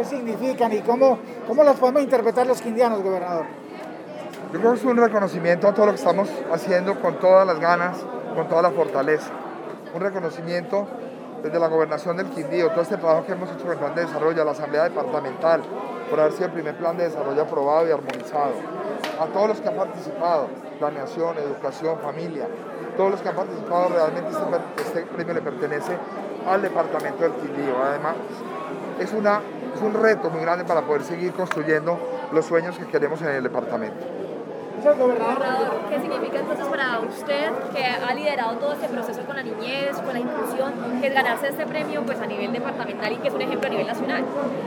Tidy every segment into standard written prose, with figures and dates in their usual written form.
qué significan y cómo las podemos interpretar los quindianos, gobernador. Yo creo que es un reconocimiento a todo lo que estamos haciendo con todas las ganas, con toda la fortaleza. Un reconocimiento desde la gobernación del Quindío, todo este trabajo que hemos hecho con el plan de desarrollo, a la Asamblea Departamental, por haber sido el primer plan de desarrollo aprobado y armonizado. A todos los que han participado, planeación, educación, familia, todos los que han participado, realmente este premio le pertenece al departamento del Quindío. Además, es un reto muy grande para poder seguir construyendo los sueños que queremos en el departamento. Gobernador, ¿qué significa entonces para usted, que ha liderado todo este proceso con la niñez, con la inclusión, que es ganarse este premio pues, a nivel departamental y que es un ejemplo a nivel nacional?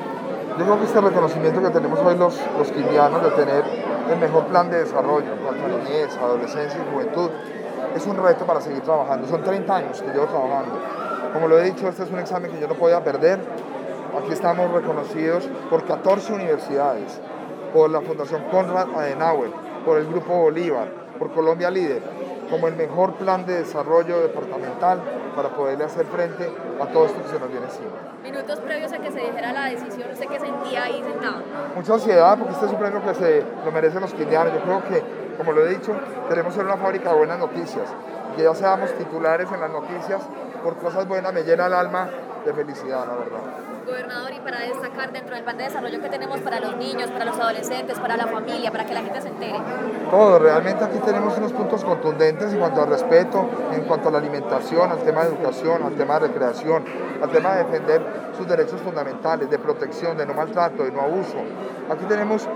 Yo creo que este reconocimiento que tenemos hoy los quindianos de tener el mejor plan de desarrollo en cuanto a niñez, adolescencia y juventud es un reto para seguir trabajando. Son 30 años que llevo trabajando. Como lo he dicho, este es un examen que yo no podía perder. Aquí estamos reconocidos por 14 universidades, por la Fundación Konrad Adenauer, por el Grupo Bolívar, por Colombia Líder, como el mejor plan de desarrollo departamental para poderle hacer frente a todo esto que se nos viene encima. Minutos previos a que se dijera la decisión, ¿usted qué sentía ahí sentado? Mucha ansiedad, porque este es un premio que se lo merecen los quindianos. Yo creo que, como lo he dicho, queremos ser una fábrica de buenas noticias. Que ya seamos titulares en las noticias por cosas buenas me llena el alma de felicidad, la verdad. Gobernador, y para destacar dentro del plan de desarrollo que tenemos para los niños, para los adolescentes, para la familia, para que la gente se entere. Todo, realmente aquí tenemos unos puntos contundentes en cuanto al respeto, en cuanto a la alimentación, al tema de educación, al tema de recreación, al tema de defender sus derechos fundamentales, de protección, de no maltrato, de no abuso. Aquí tenemos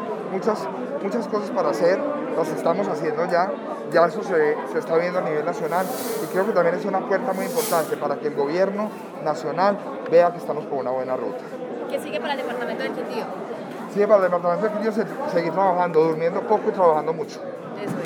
muchas cosas para hacer, las estamos haciendo ya eso se está viendo a nivel nacional y creo que también es una puerta muy importante para que el gobierno nacional vea que estamos por una buena ruta. ¿Qué sigue para el departamento del Quindío? Sigue para el departamento del Quindío seguir trabajando, durmiendo poco y trabajando mucho. Eso es.